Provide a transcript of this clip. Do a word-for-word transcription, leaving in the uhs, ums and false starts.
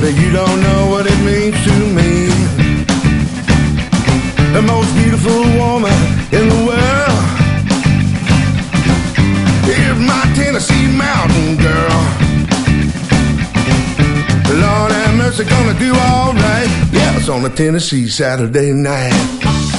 you don't know what it means to me. The most beautiful woman in the world is my Tennessee mountain girl. Lord have mercy, gonna do all right. Yeah, it's on a Tennessee Saturday night.